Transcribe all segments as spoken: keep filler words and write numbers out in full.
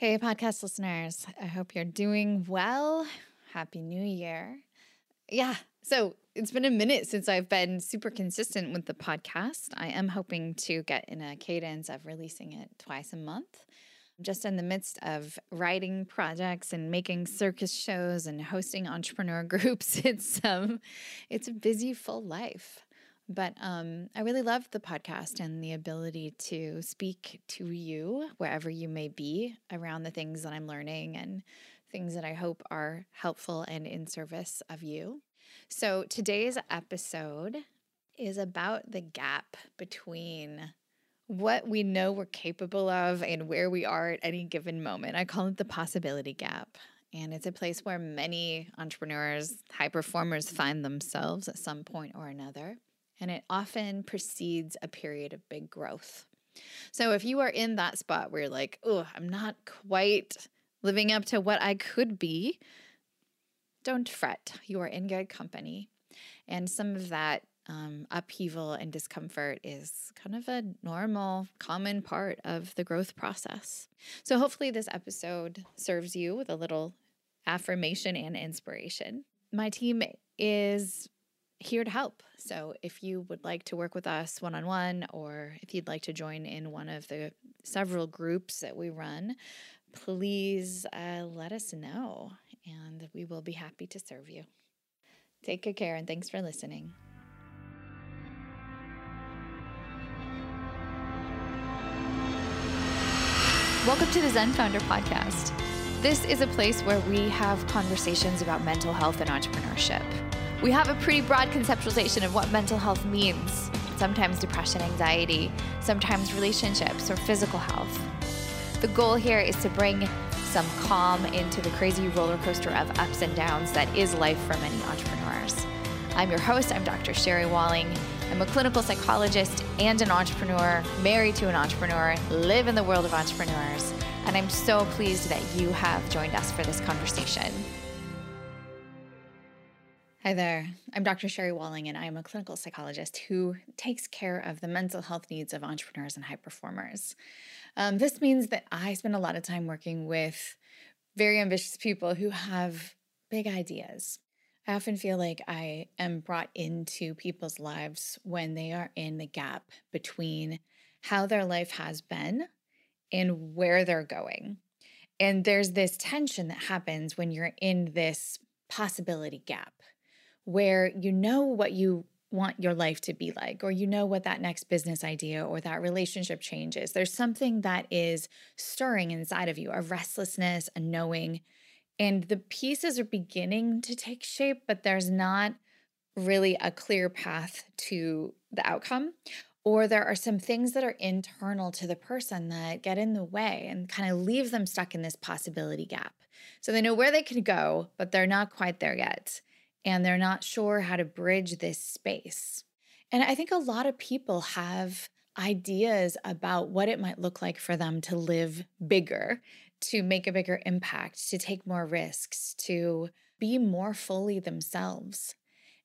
Hey, podcast listeners. I hope you're doing well. Happy New Year. Yeah, so it's been a minute since I've been super consistent with the podcast. I am hoping to get in a cadence of releasing it twice a month. I'm just in the midst of writing projects and making circus shows and hosting entrepreneur groups. It's um, it's a busy, full life. But um, I really love the podcast and the ability to speak to you wherever you may be around the things that I'm learning and things that I hope are helpful and in service of you. So today's episode is about the gap between what we know we're capable of and where we are at any given moment. I call it the possibility gap. And it's a place where many entrepreneurs, high performers find themselves at some point or another. And it often precedes a period of big growth. So if you are in that spot where you're like, oh, I'm not quite living up to what I could be, don't fret. You are in good company. And some of that um, upheaval and discomfort is kind of a normal, common part of the growth process. So hopefully this episode serves you with a little affirmation and inspiration. My team is here to help. So if you would like to work with us one-on-one, or if you'd like to join in one of the several groups that we run, please uh, let us know, and we will be happy to serve you. Take good care, and thanks for listening. Welcome to the Zen Founder Podcast. This is a place where we have conversations about mental health and entrepreneurship. We have a pretty broad conceptualization of what mental health means. Sometimes depression, anxiety, sometimes relationships or physical health. The goal here is to bring some calm into the crazy roller coaster of ups and downs that is life for many entrepreneurs. I'm your host, I'm Doctor Sherry Walling. I'm a clinical psychologist and an entrepreneur, married to an entrepreneur, live in the world of entrepreneurs, and I'm so pleased that you have joined us for this conversation. Hi there, I'm Doctor Sherry Walling, and I am a clinical psychologist who takes care of the mental health needs of entrepreneurs and high performers. Um, this means that I spend a lot of time working with very ambitious people who have big ideas. I often feel like I am brought into people's lives when they are in the gap between how their life has been and where they're going. And there's this tension that happens when you're in this possibility gap, where you know what you want your life to be like, or you know what that next business idea or that relationship change is. There's something that is stirring inside of you, a restlessness, a knowing, and the pieces are beginning to take shape, but there's not really a clear path to the outcome. Or there are some things that are internal to the person that get in the way and kind of leave them stuck in this possibility gap. So they know where they can go, but they're not quite there yet. And they're not sure how to bridge this space. And I think a lot of people have ideas about what it might look like for them to live bigger, to make a bigger impact, to take more risks, to be more fully themselves.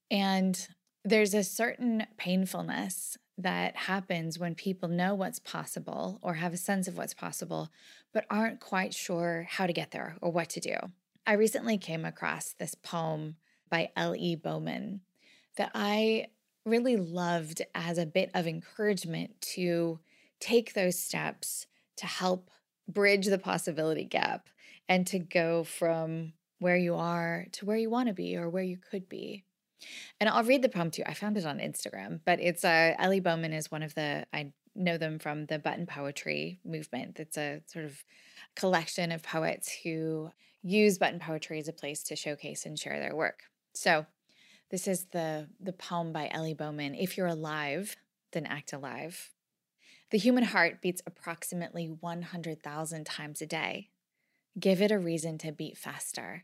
And there's a certain painfulness that happens when people know what's possible or have a sense of what's possible, but aren't quite sure how to get there or what to do. I recently came across this poem by L E Bowman that I really loved as a bit of encouragement to take those steps to help bridge the possibility gap and to go from where you are to where you want to be or where you could be. And I'll read the poem to you. I found it on Instagram, but it's uh, L E Bowman is one of the, I know them from the Button Poetry movement. It's a sort of collection of poets who use button poetry as a place to showcase and share their work. So this is the, the poem by L E Bowman. If you're alive, then act alive. The human heart beats approximately one hundred thousand times a day. Give it a reason to beat faster.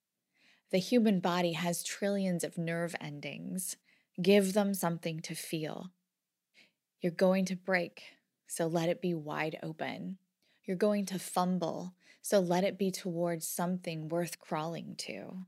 The human body has trillions of nerve endings. Give them something to feel. You're going to break, so let it be wide open. You're going to fumble, so let it be towards something worth crawling to.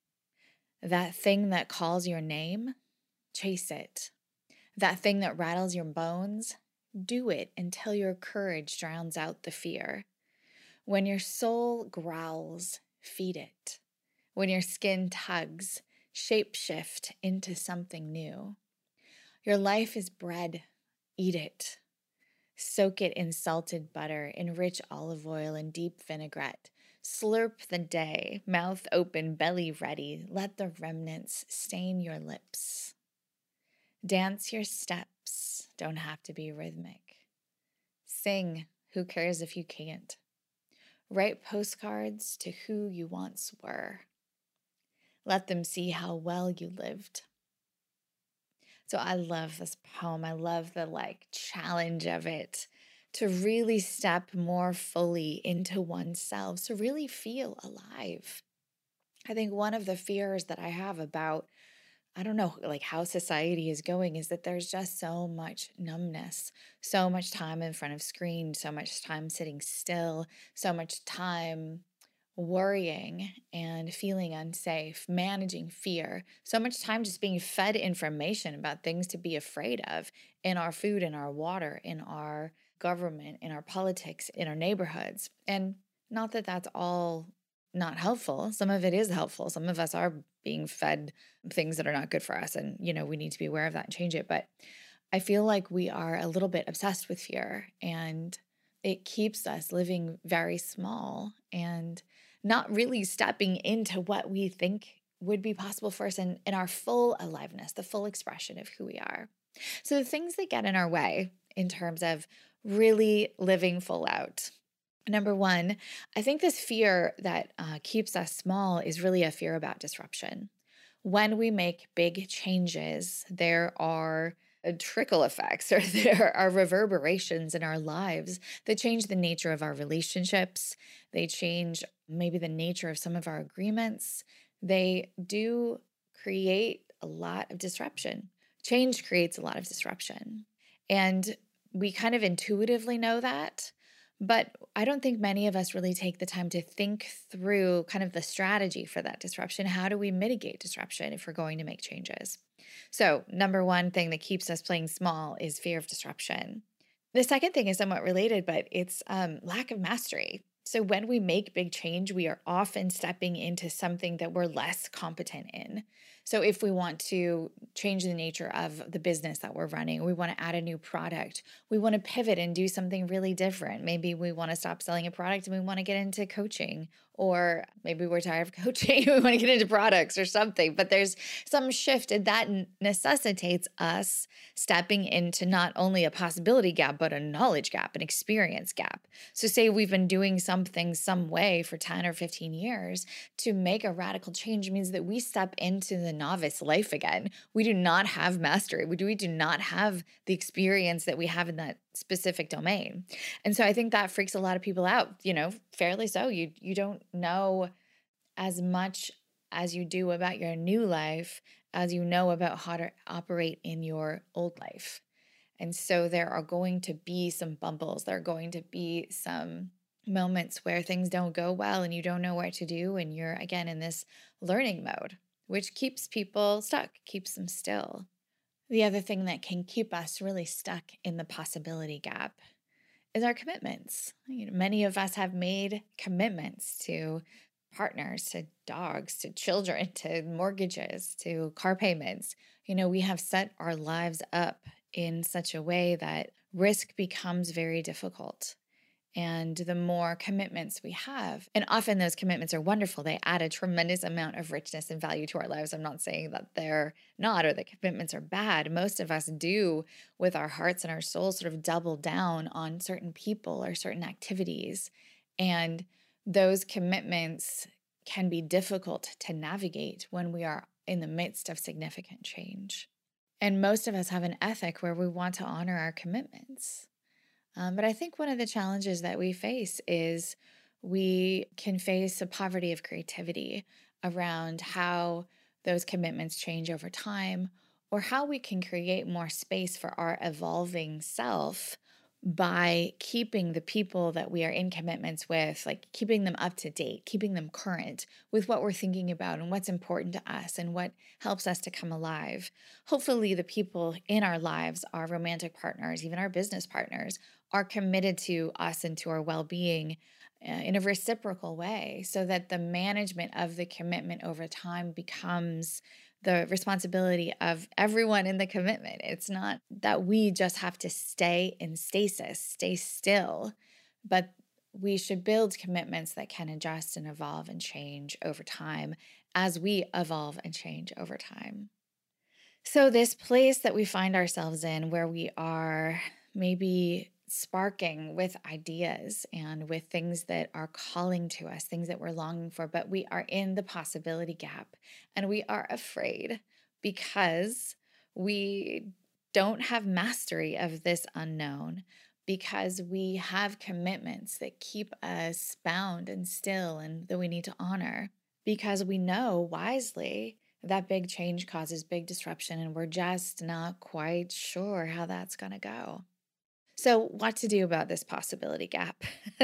That thing that calls your name, chase it. That thing that rattles your bones, do it until your courage drowns out the fear. When your soul growls, feed it. When your skin tugs, shapeshift into something new. Your life is bread, eat it. Soak it in salted butter, in rich olive oil and deep vinaigrette. Slurp the day, mouth open, belly ready. Let the remnants stain your lips. Dance your steps, don't have to be rhythmic. Sing, who cares if you can't? Write postcards to who you once were. Let them see how well you lived. So I love this poem. I love the like challenge of it to really step more fully into oneself, to really feel alive. I think one of the fears that I have about, I don't know, like how society is going is that there's just so much numbness, so much time in front of screens, so much time sitting still, so much time worrying and feeling unsafe, managing fear, so much time just being fed information about things to be afraid of in our food, in our water, in our government, in our politics, in our neighborhoods. And not that that's all not helpful. Some of it is helpful. Some of us are being fed things that are not good for us. And, you know, we need to be aware of that and change it. But I feel like we are a little bit obsessed with fear, and it keeps us living very small and not really stepping into what we think would be possible for us in, in our full aliveness, the full expression of who we are. So the things that get in our way in terms of really living full out. Number one, I think this fear that uh, keeps us small is really a fear about disruption. When we make big changes, there are uh, trickle effects or there are reverberations in our lives that change the nature of our relationships. They change maybe the nature of some of our agreements. They do create a lot of disruption. Change creates a lot of disruption. And we kind of intuitively know that. But I don't think many of us really take the time to think through kind of the strategy for that disruption. How do we mitigate disruption if we're going to make changes? So, number one thing that keeps us playing small is fear of disruption. The second thing is somewhat related, but it's um, lack of mastery. So, when we make big change, we are often stepping into something that we're less competent in. So, if we want to change the nature of the business that we're running, we want to add a new product, we want to pivot and do something really different. Maybe we want to stop selling a product and we want to get into coaching, or maybe we're tired of coaching, we want to get into products or something. But there's some shift, and that necessitates us stepping into not only a possibility gap, but a knowledge gap, an experience gap. So, say we've been doing something some way for ten or fifteen years, to make a radical change means that we step into the novice life again. We do not have mastery. We do, we do not have the experience that we have in that specific domain. And so I think that freaks a lot of people out, you know, fairly so. You you don't know as much as you do about your new life as you know about how to operate in your old life. And so there are going to be some bumbles. There are going to be some moments where things don't go well and you don't know what to do. And you're, again, in this learning mode, which keeps people stuck, keeps them still. The other thing that can keep us really stuck in the possibility gap is our commitments. You know, many of us have made commitments to partners, to dogs, to children, to mortgages, to car payments. You know, we have set our lives up in such a way that risk becomes very difficult. And the more commitments we have, and often those commitments are wonderful, they add a tremendous amount of richness and value to our lives. I'm not saying that they're not, or that commitments are bad. Most of us do, with our hearts and our souls, sort of double down on certain people or certain activities. And those commitments can be difficult to navigate when we are in the midst of significant change. And most of us have an ethic where we want to honor our commitments. Um, but I think one of the challenges that we face is we can face a poverty of creativity around how those commitments change over time, or how we can create more space for our evolving self by keeping the people that we are in commitments with, like keeping them up to date, keeping them current with what we're thinking about and what's important to us and what helps us to come alive. Hopefully, the people in our lives, our romantic partners, even our business partners, are committed to us and to our well-being uh, in a reciprocal way so that the management of the commitment over time becomes the responsibility of everyone in the commitment. It's not that we just have to stay in stasis, stay still, but we should build commitments that can adjust and evolve and change over time as we evolve and change over time. So, this place that we find ourselves in where we are maybe sparking with ideas and with things that are calling to us, things that we're longing for, but we are in the possibility gap and we are afraid because we don't have mastery of this unknown, because we have commitments that keep us bound and still and that we need to honor, because we know wisely that big change causes big disruption and we're just not quite sure how that's going to go. So, what to do about this possibility gap?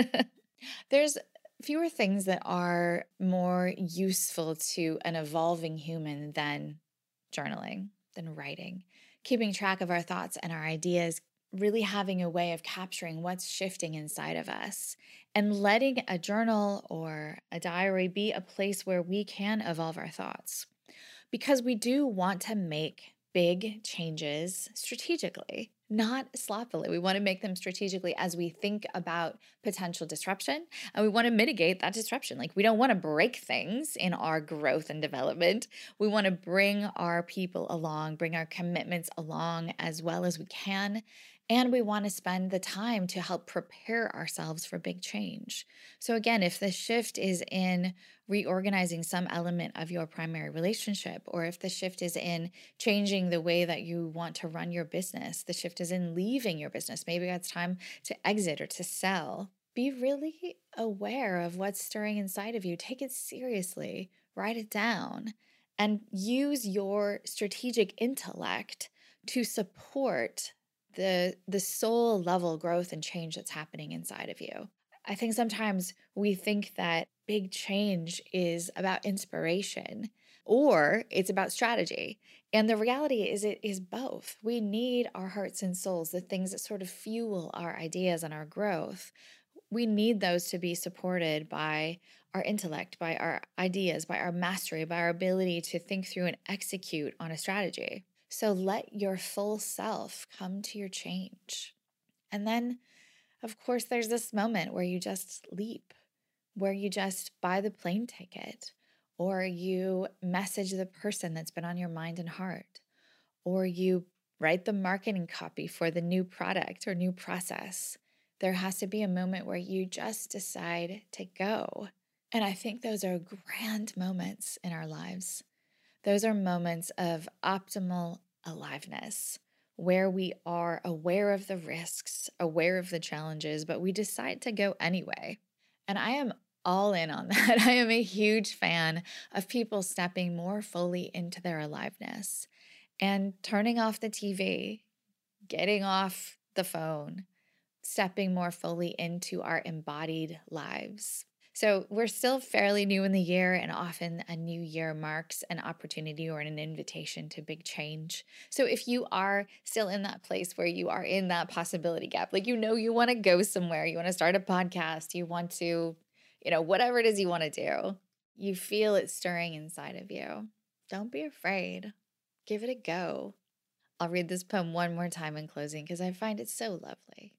There's fewer things that are more useful to an evolving human than journaling, than writing, keeping track of our thoughts and our ideas, really having a way of capturing what's shifting inside of us, and letting a journal or a diary be a place where we can evolve our thoughts. Because we do want to make big changes strategically, not sloppily. We want to make them strategically as we think about potential disruption, and we want to mitigate that disruption. Like, we don't want to break things in our growth and development. We want to bring our people along, bring our commitments along as well as we can. And we want to spend the time to help prepare ourselves for big change. So, again, if the shift is in reorganizing some element of your primary relationship, or if the shift is in changing the way that you want to run your business, the shift is in leaving your business, maybe it's time to exit or to sell, be really aware of what's stirring inside of you. Take it seriously, write it down, and use your strategic intellect to support the the soul level growth and change that's happening inside of you. I think sometimes we think that big change is about inspiration or it's about strategy. And the reality is it is both. We need our hearts and souls, the things that sort of fuel our ideas and our growth. We need those to be supported by our intellect, by our ideas, by our mastery, by our ability to think through and execute on a strategy. So let your full self come to your change. And then, of course, there's this moment where you just leap, where you just buy the plane ticket, or you message the person that's been on your mind and heart, or you write the marketing copy for the new product or new process. There has to be a moment where you just decide to go. And I think those are grand moments in our lives. Those are moments of optimal aliveness, where we are aware of the risks, aware of the challenges, but we decide to go anyway. And I am all in on that. I am a huge fan of people stepping more fully into their aliveness and turning off the T V, getting off the phone, stepping more fully into our embodied lives. So we're still fairly new in the year, and often a new year marks an opportunity or an invitation to big change. So if you are still in that place where you are in that possibility gap, like, you know, you want to go somewhere, you want to start a podcast, you want to, you know, whatever it is you want to do, you feel it stirring inside of you, don't be afraid. Give it a go. I'll read this poem one more time in closing because I find it so lovely.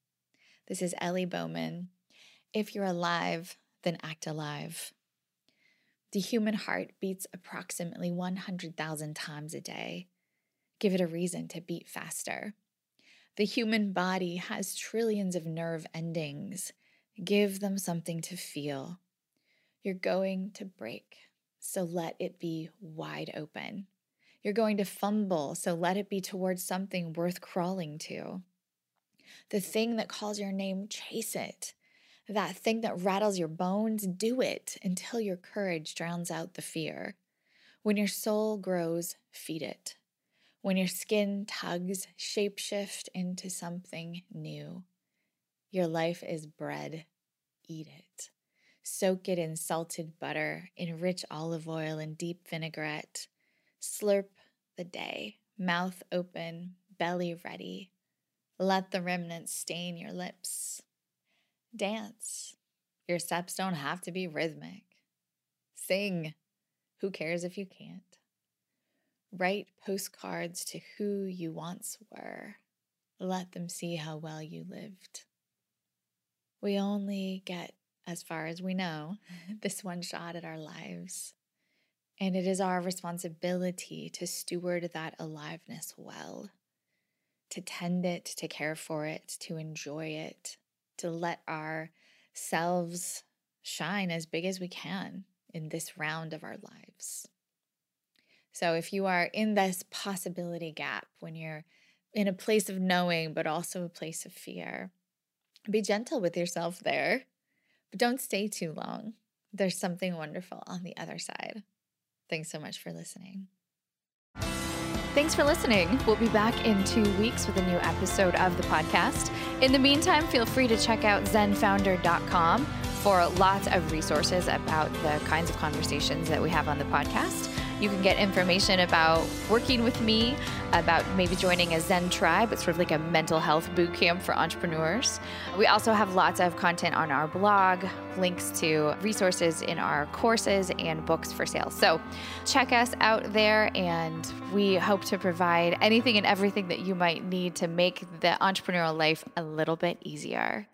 This is Ellie Bowman. If you're alive, then act alive. The human heart beats approximately one hundred thousand times a day. Give it a reason to beat faster. The human body has trillions of nerve endings. Give them something to feel. You're going to break, so let it be wide open. You're going to fumble, so let it be towards something worth crawling to. The thing that calls your name, chase it. That thing that rattles your bones, do it until your courage drowns out the fear. When your soul grows, feed it. When your skin tugs, shapeshift into something new. Your life is bread. Eat it. Soak it in salted butter, in rich olive oil and deep vinaigrette. Slurp the day, mouth open, belly ready. Let the remnants stain your lips. Dance. Your steps don't have to be rhythmic. Sing. Who cares if you can't? Write postcards to who you once were. Let them see how well you lived. We only get as far as we know this one shot at our lives. And it is our responsibility to steward that aliveness well, to tend it, to care for it, to enjoy it, to let ourselves shine as big as we can in this round of our lives. So if you are in this possibility gap, when you're in a place of knowing, but also a place of fear, be gentle with yourself there, but don't stay too long. There's something wonderful on the other side. Thanks so much for listening. Thanks for listening. We'll be back in two weeks with a new episode of the podcast. In the meantime, feel free to check out zen founder dot com for lots of resources about the kinds of conversations that we have on the podcast. You can get information about working with me, about maybe joining a Zen tribe. It's sort of like a mental health boot camp for entrepreneurs. We also have lots of content on our blog, links to resources in our courses and books for sale. So check us out there, and we hope to provide anything and everything that you might need to make the entrepreneurial life a little bit easier.